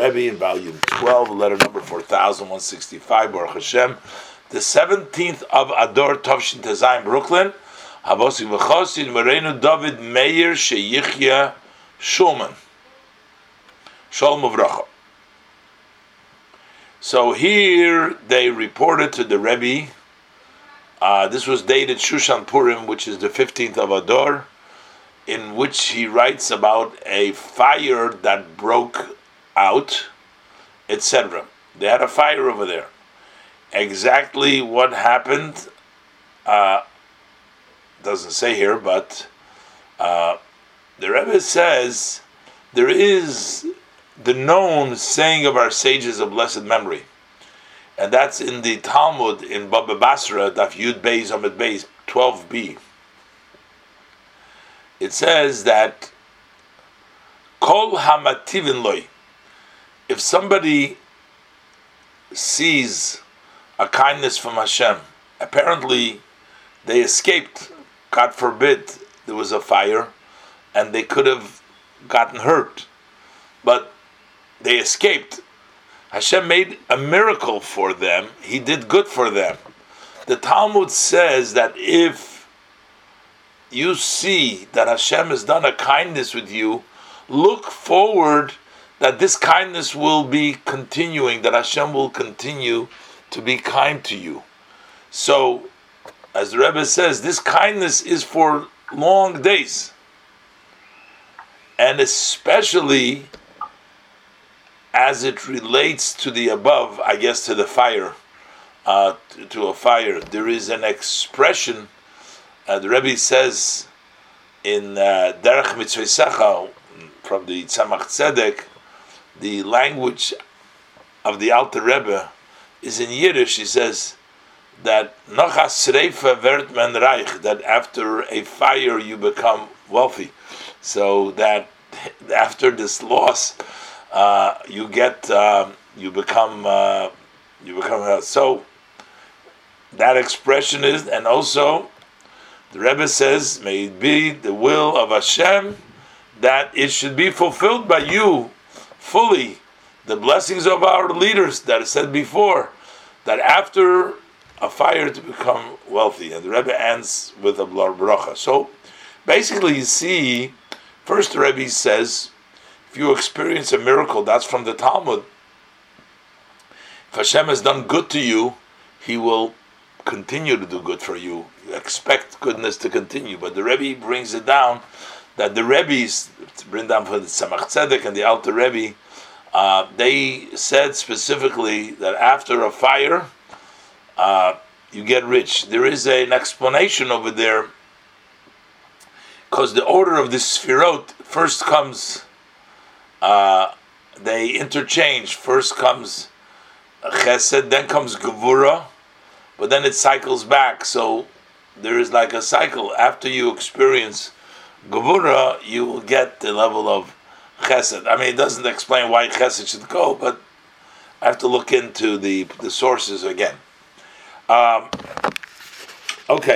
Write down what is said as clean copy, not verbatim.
Rebbe in volume 12, letter number 4165, Baruch Hashem, the 17th of Adar, Tovshin Tezayim, Brooklyn, Havosi V'chosin, Morenu David Meir Sheyichya Shulman. Shalom Uvracha. So here they reported to the Rebbe, this was dated Shushan Purim, which is the 15th of Adar, in which he writes about a fire that broke out, etc. They had a fire over there. Exactly what happened doesn't say here, but the Rebbe says there is the known saying of our sages of blessed memory, and that's in the Talmud in Baba Basra, Daf Yud Beis Amud Beis 12b. It says that Kol hamativin loy, if somebody sees a kindness from Hashem, apparently they escaped, God forbid there was a fire, and they could have gotten hurt, but they escaped. Hashem made a miracle for them. He did good for them. The Talmud says that if you see that Hashem has done a kindness with you, look forward that this kindness will be continuing, that Hashem will continue to be kind to you. So, as the Rebbe says, this kindness is for long days. And especially as it relates to the above, I guess to the fire, to a fire. There is an expression, the Rebbe says in Derech Mitzvah from the Tzemach Tzedek, the language of the Alter Rebbe is in Yiddish. He says that Noch a Sreifa wird man reich, that after a fire you become wealthy. So that after this loss, you become. So that expression is, and also the Rebbe says, may it be the will of Hashem that it should be fulfilled by you fully. The blessings of our leaders that I said before, that after a fire to become wealthy. And the Rebbe ends with a bracha. So basically you see, first the Rebbe says, if you experience a miracle, that's from the Talmud. If Hashem has done good to you, He will continue to do good for you. You expect goodness to continue. But the Rebbe brings it down that the Rebbes, to bring down for the Tzemach Tzedek and the Alter Rebbe, they said specifically that after a fire, you get rich. There is an explanation over there, because the order of the Sfirot first comes, they interchange. First comes Chesed, then comes Gevura, but then it cycles back. So there is like a cycle. After you experience Gevura, you will get the level of Chesed. I mean, it doesn't explain why Chesed should go, but I have to look into the sources again. Okay.